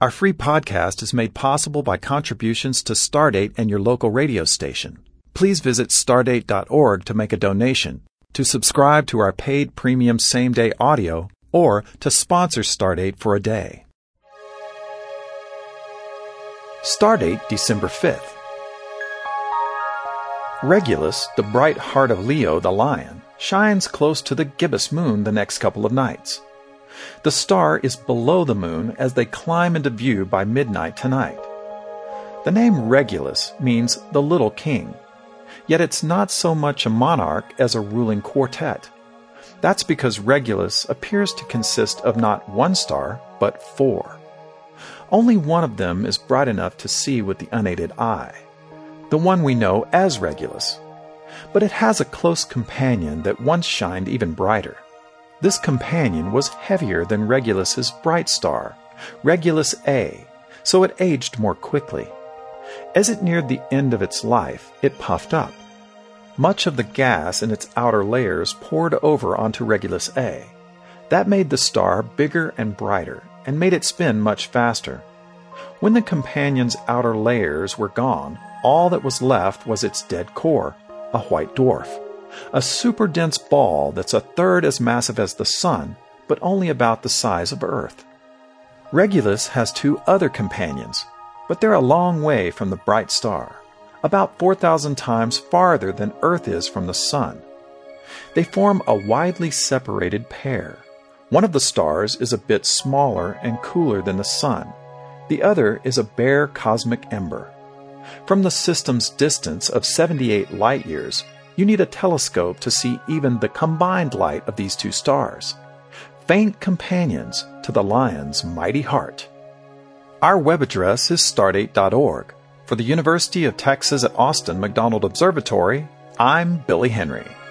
Our free podcast is made possible by contributions to Stardate and your local radio station. Please visit stardate.org to make a donation, to subscribe to our paid premium same-day audio, or to sponsor Stardate for a day. Stardate, December 5th. Regulus, the bright heart of Leo the lion, shines close to the gibbous moon the next couple of nights. The star is below the moon as they climb into view by midnight tonight. The name Regulus means the little king, yet it's not so much a monarch as a ruling quartet. That's because Regulus appears to consist of not one star, but 4. Only one of them is bright enough to see with the unaided eye, the one we know as Regulus. But it has a close companion that once shined even brighter. This companion was heavier than Regulus's bright star, Regulus A, so it aged more quickly. As it neared the end of its life, it puffed up. Much of the gas in its outer layers poured over onto Regulus A. That made the star bigger and brighter, and made it spin much faster. When the companion's outer layers were gone, all that was left was its dead core, a white dwarf. A super dense ball that's a third as massive as the Sun, but only about the size of Earth. Regulus has 2 other companions, but they're a long way from the bright star, about 4,000 times farther than Earth is from the Sun. They form a widely separated pair. One of the stars is a bit smaller and cooler than the Sun. The other is a bare cosmic ember. From the system's distance of 78 light-years, you need a telescope to see even the combined light of these 2 stars, faint companions to the lion's mighty heart. Our web address is stardate.org. For the University of Texas at Austin McDonald Observatory, I'm Billy Henry.